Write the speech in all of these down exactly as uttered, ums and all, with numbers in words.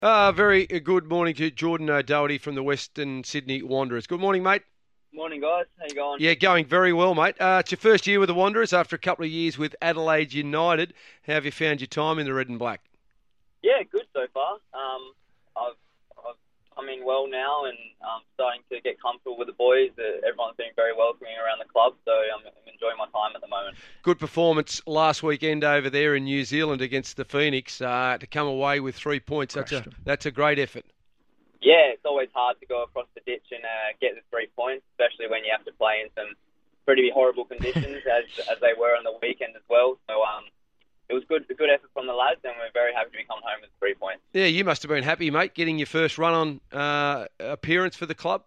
Uh, very good morning to Jordan O'Doherty from the Western Sydney Wanderers. Good morning, mate. Morning, guys. How you going? Yeah, going very well, mate. Uh, it's your first year with the Wanderers after a couple of years with Adelaide United. How have you found your time in the red and black? Yeah, good so far. Um, I've, I've come in well now and um, starting to get comfortable with the boys. Uh, everyone's been very welcoming around the club, so I'm, I'm enjoying my time at the moment. Good performance last weekend over there in New Zealand against the Phoenix. Uh, to come away with three points, that's a, that's a great effort. Yeah, it's always hard to go across the ditch and uh, get the three points, especially when you have to play in some pretty horrible conditions as as they were on the weekend as well. So um, it was good, a good effort from the lads, and we're very happy to be coming home with three points. Yeah, you must have been happy, mate, getting your first run-on uh, appearance for the club.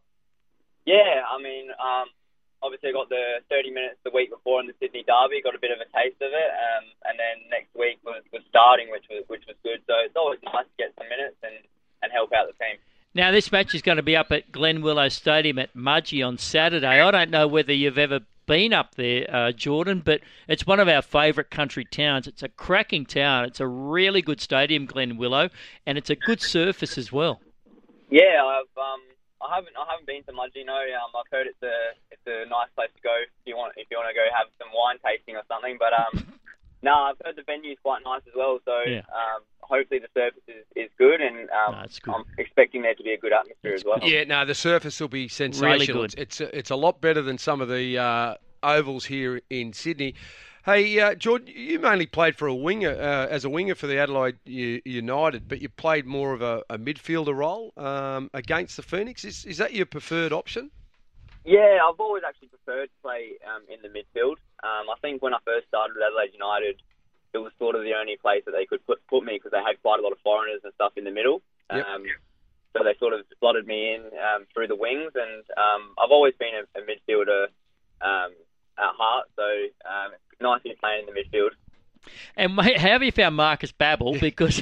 Yeah, I mean, um, obviously I got the thirty minutes the week before in the Sydney Derby, got a bit of a taste of it, um, and then next week was, was starting, which was which was good. So it's always nice to get some minutes and, and help out the team. Now, this match is going to be up at Glen Willow Stadium at Mudgee on Saturday. I don't know whether you've ever been up there, uh, Jordan, but it's one of our favourite country towns. It's a cracking town. It's a really good stadium, Glen Willow, and it's a good surface as well. Yeah, I've um, I haven't I haven't been to Mudgee. No, um, I've heard it's a it's a nice place to go if you want if you want to go have some wine tasting or something. But um, no, I've heard the venue's quite nice as well. So Yeah. um, hopefully the surface is, is good, and um, No, it's good. I'm expecting there to be a good atmosphere as well. Yeah, no, the surface will be sensational. Really good. It's, it's, a, it's a lot better than some of the uh, ovals here in Sydney. Hey, uh, Jordan, you mainly played for a winger uh, as a winger for the Adelaide U- United, but you played more of a, a midfielder role um, against the Phoenix. Is is that your preferred option? Yeah, I've always actually preferred to play um, in the midfield. Um, I think when I first started at Adelaide United, it was sort of the only place that they could put, put me because they had quite a lot of foreigners and stuff in the middle. Yep. Um, so they sort of slotted me in um, through the wings, and um, I've always been a, a midfielder um, at heart, so um, it's nice to be playing in the midfield. And mate, how have you found Marcus Babbel? Because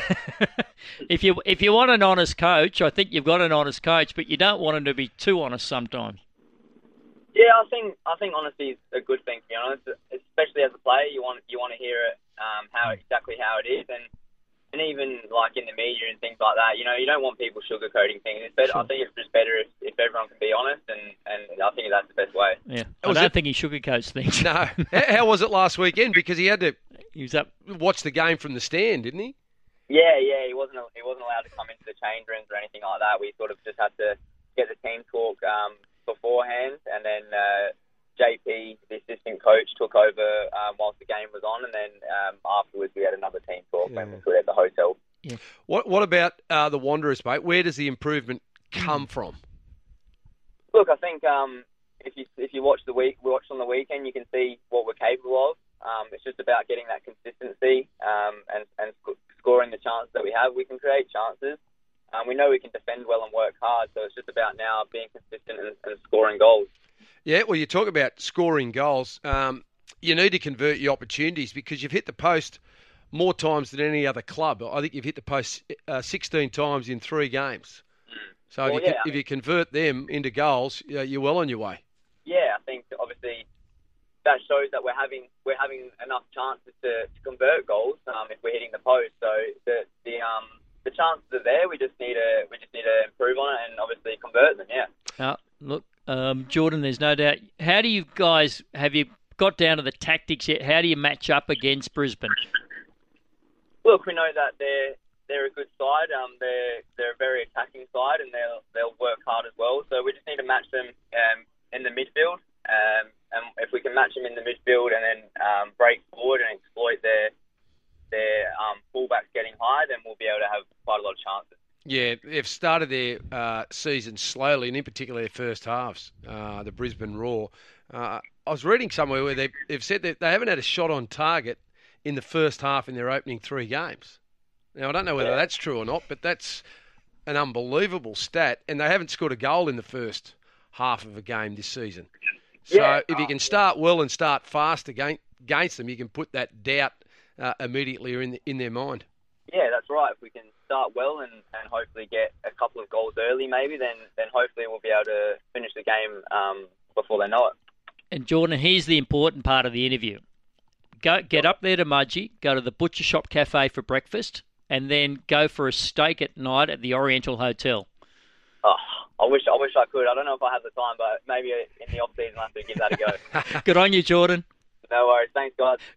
if you if you want an honest coach, I think you've got an honest coach, but you don't want him to be too honest sometimes. Yeah, I think I think honesty is a good thing, to be honest. Especially as a player, you want you want to hear it um, how exactly how it is, and and even like in the media and things like that. You know, you don't want people sugarcoating things. It's better, Sure. I think it's just better if, if everyone can be honest, and, and I think that's the best way. Yeah, I Was don't it- think he sugarcoats things. No. how, how was it last weekend? Because he had to He was up. watch the game from the stand, didn't he? Yeah, yeah, he wasn't he wasn't allowed to come into the change rooms or anything like that. We sort of just had to get the team talk um, beforehand, and then uh, J P, the assistant coach, took over um, whilst the game was on, and then um, afterwards we had another team talk Yeah. when we were at the hotel. What What about uh, the Wanderers, mate? Where does the improvement come from? Look, I think um, if you if you watch the week, watch on the weekend, you can see what we're capable of. Um, it's just about getting that consistency um, and and sc- scoring the chances that we have. We can create chances. Um, we know we can defend well and work hard. So it's just about now being consistent and, and scoring goals. Yeah, well, you talk about scoring goals. Um, you need to convert your opportunities because you've hit the post more times than any other club. I think you've hit the post uh, sixteen times in three games. So Well, if, you, yeah, can, I if you convert them into goals, uh, you're well on your way. Yeah, I think obviously that shows that we're having we're having enough chances to, to convert goals um, if we're hitting the post. So the the um the chances are there. We just need to we just need to improve on it and obviously convert them. Yeah. Uh, look, um, Jordan, there's no doubt. How do you guys, have you got down to the tactics yet? How do you match up against Brisbane? Look, we know that they're they're a good side. Um, they're they're a very attacking side, and they'll they'll work hard as well. So we just need to match them um, in the midfield. Um, and if we can match them in the midfield and then um, break forward and exploit their their um, fullbacks getting high, then we'll be able to have quite a lot of chances. Yeah, they've started their uh, season slowly, and in particular their first halves, uh, the Brisbane Roar. Uh, I was reading somewhere where they've, they've said that they haven't had a shot on target in the first half in their opening three games. Now, I don't know whether Yeah. that's true or not, but that's an unbelievable stat, and they haven't scored a goal in the first half of a game this season. So Yeah, if you can start well and start fast against, against them, you can put that doubt uh, immediately in, in their mind. Yeah, that's right. If we can start well and, and hopefully get a couple of goals early, maybe, then then hopefully we'll be able to finish the game um, before they know it. And Jordan, here's the important part of the interview. Go get up there to Mudgee, go to the Butcher Shop Cafe for breakfast, and then go for a steak at night at the Oriental Hotel. Oh, I wish I wish I could. I don't know if I have the time, but maybe in the off season I have to give that a go. Good on you, Jordan. No worries. Thanks, guys.